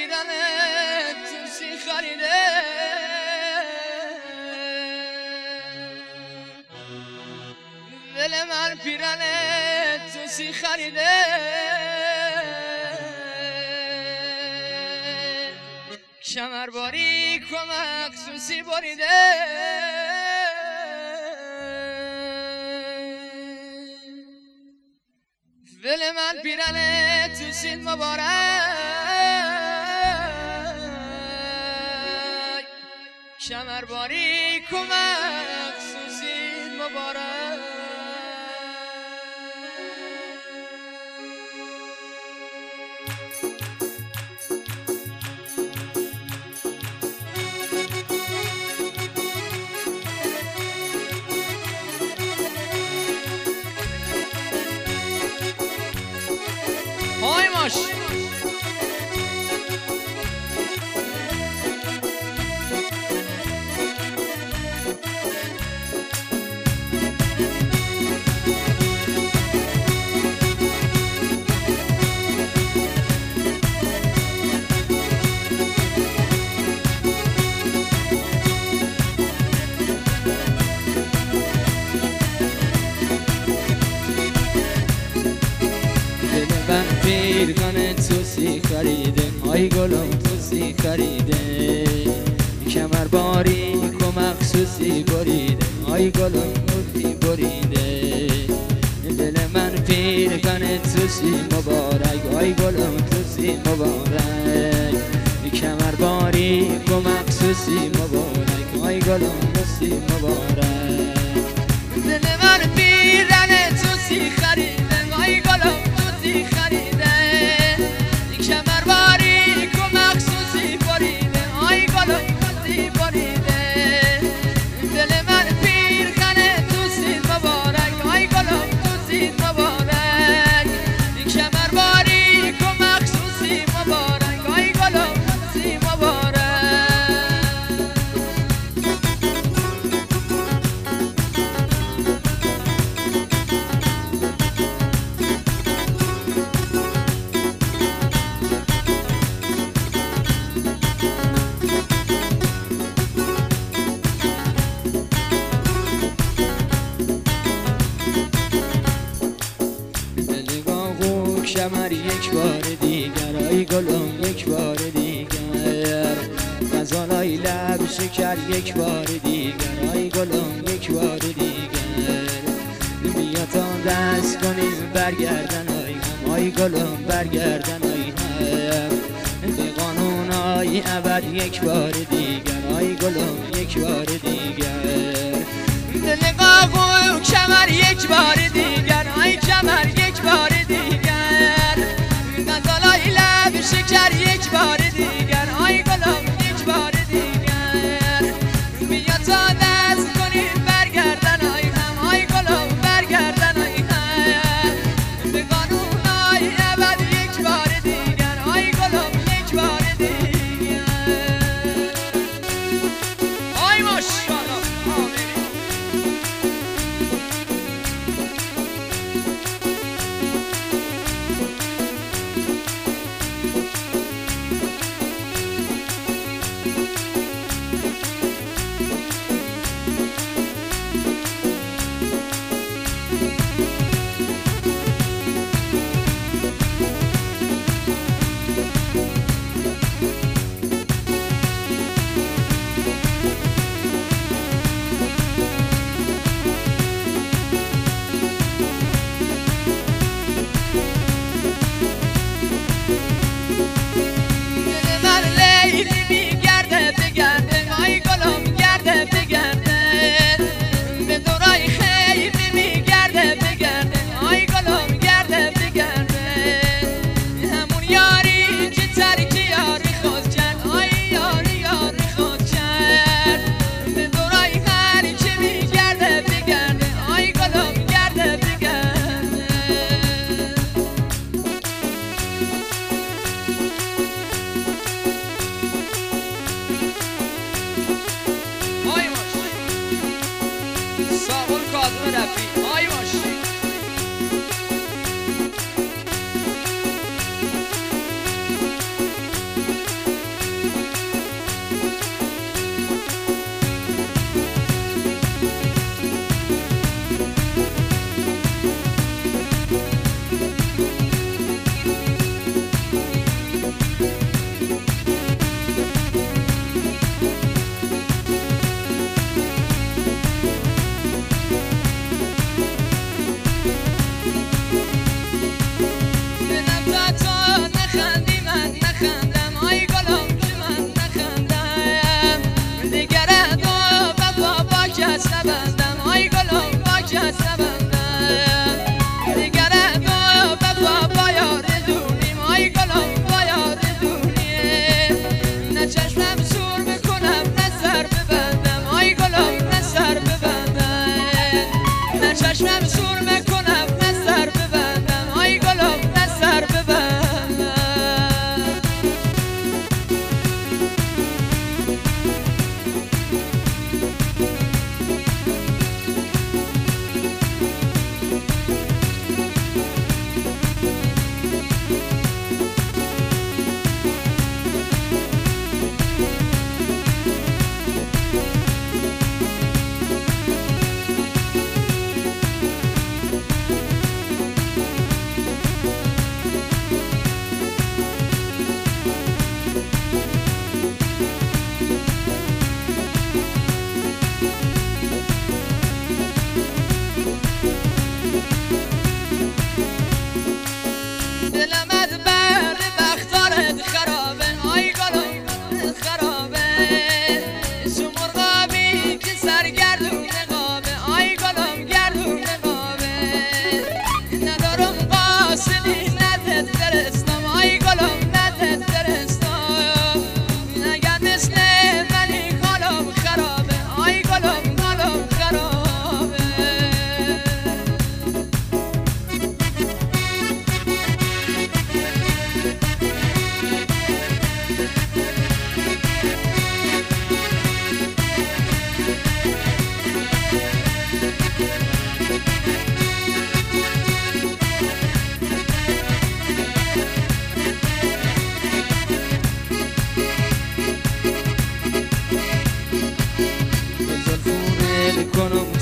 پیرنت توسی خریده دل من پیرنت توسی خریده کمر باری کمک سوسی بریده دل من پیرنه تو سین مبارک کمر باری کمک سوسین مبارک های ماش من پیرگان توسی خریده آی گلم توسی خریده کمر باری کمک سوسی بریده آی گلم توسی بریده دل من پیرگان توسی مبارک آی گلم توسی مبارک کمر باری کمک سوسی مبارک آی گلم توسی مبارک دل من پیرنه توسی خریده آی گلم خریده کمر باری کمک سوسی بریده آی گلم سوسی بریده دل من پیرخنه توسی مبارک آی گلم توسی مبارک کمر باری کمک سوسی مبارک آی گلم سوسی مبارک کمر یک بار دیگر آی گلم یک بار دیگر غزالای لب شکر یک بار دیگر آی گلم یک بار دیگر بیا تا دست کنیم برگردن آی گلم برگردن آی هم به قانون آی ابد یک بار دیگر آی گلم یک بار دیگر دل قاقو کمر یک بار دیگر آی کمر یک بار دیگر غزالای لب شکر یک بار دیگر آی گلم یک بار دیگر بیا تا دست کنیم برگردن آی هم آی گلم برگردن آی هم به قانون آی ابد یک بار دیگر آی گلم یک بار دیگر آی ماشاءالله آمین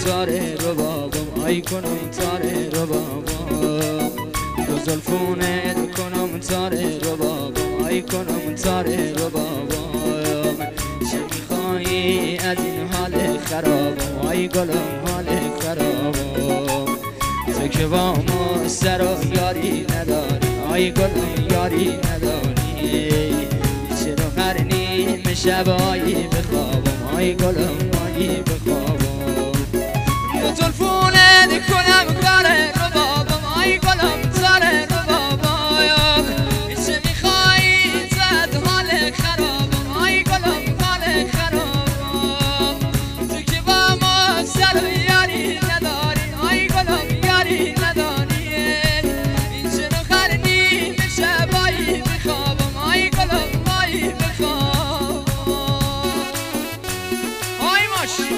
تاره رو بابام آی کنم تاره رو بابام دو زلفونت کنم تاره رو بابام آی کنم تاره رو بابام چه میخوایی از این حال خرابم آی گلم حال خرابم تو که با ما سر و یاری نداری آی گلم یاری نداری چرا قرنی شبایی بخوابم آی گلم آی بخوابم دو زلفونت کنم کاره رو بابام آی گلم تاره رو بابام چه میخوایی زد حال خرابم آی گلم حال خرابم تو که با ما سر و یاری نداری آی گلم یاری نداری چرا قرنی شبایی بخوابم آی گلم آی بخوابم آی ماشی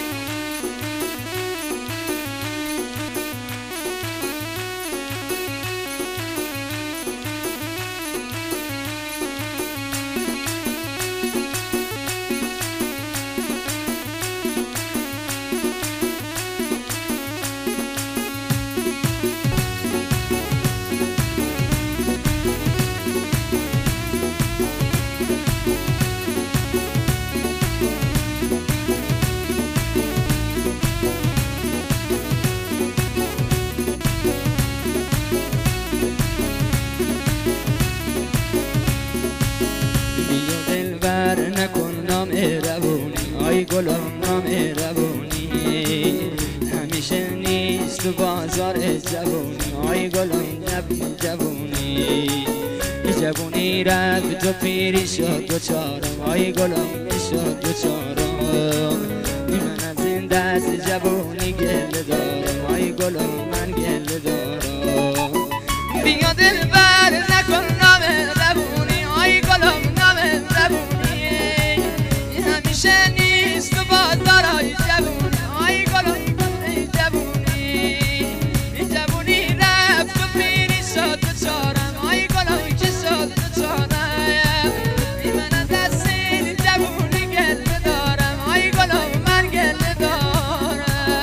آی گلم نام روونی همیشه نیست تو بازار جوونی آی گلم جوونی جوونی رفت و پیری شد دوچارم آی گلم شد دوچارم من از این دست جوونی گله دارم آی گلم من گله دارم بیا دلبر نکن نام روونی آی گلم نام روونی همیشه نیست تو بازارای جوونی آی گلم جوونی جوونی رفت و پیری شد دوچارم آی گلم که شد دوچارم من از دست این جوونی گله دارم آی گلم من گله دارم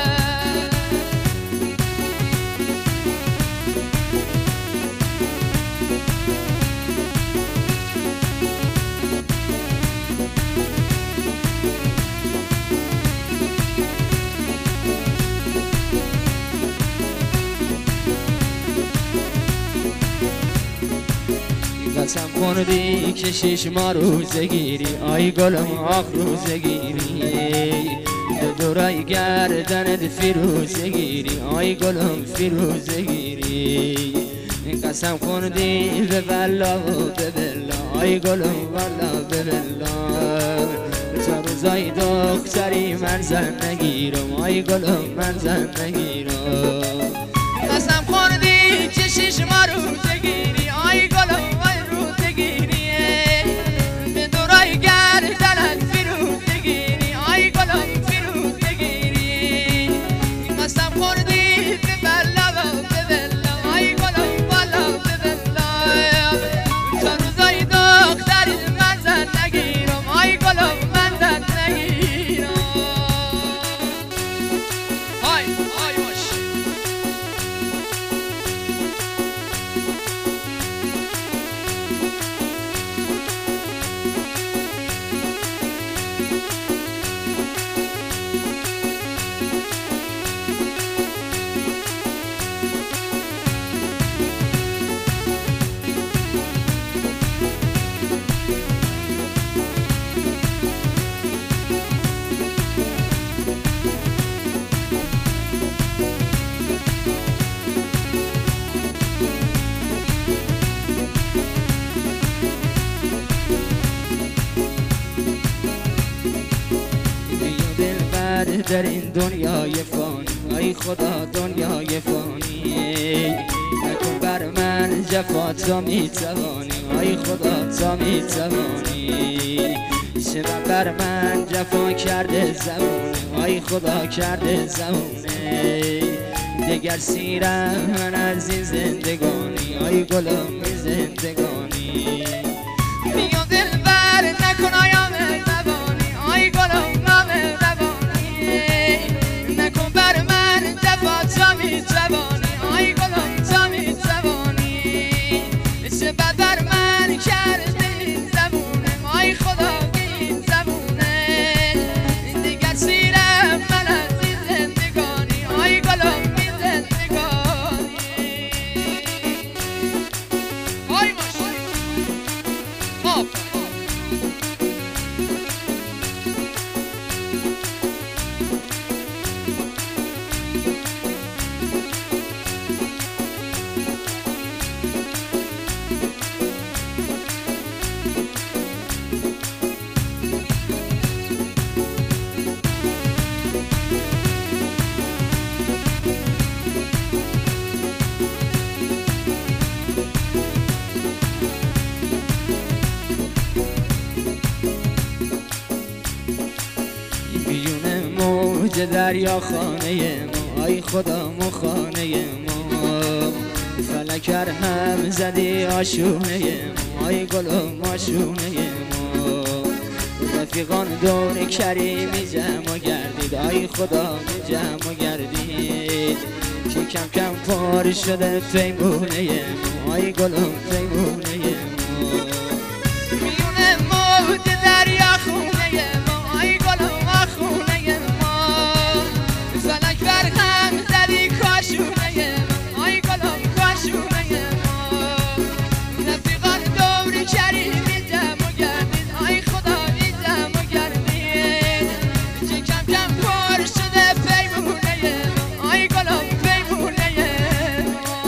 قسم خوردی که 6 ماه روزه گیری آی گلم آخ روزه گیری دورای گردنت فیروزه گیری آی گلم فیروزه گیری قسم خوردی به بلا و به بلا آی گلم والا به بلا تا روزای دختری من زن نگیرم آی گلم من زن نگیرم قسم خوردی که 6 ماه روزه گیری آی گلم به دورای گردنت فیروزه گیری آی گلم فیروزه گیری قسم خوردی به بلا و به بلا آی گلم بالا به بلا تا روزای دختری من زن نگیرم آی گلم من زن نگیرم آی باش در این دنیای فانی ای خدا دنیای فانی نکن بر من جفا تا میتوانی ای خدا تا میتوانی چرا بر من جفا کرده زمونه ای خدا کرده زمونه دگر سیرم من از این زندگانی ای گلم زندگانی بیا دلبر نکن آیا مهربانی آی گلم نام روانی نکن موج دریا خانه ما، ای خدا ما خانه ما. فلک هم زدی آشونه ما، ای گلم آشونه ما. رفیقان دور کریمی جمع گردید، ای خدا جمع گردید که کم کم پر شده پیمونه ما، ای گلم پیمونه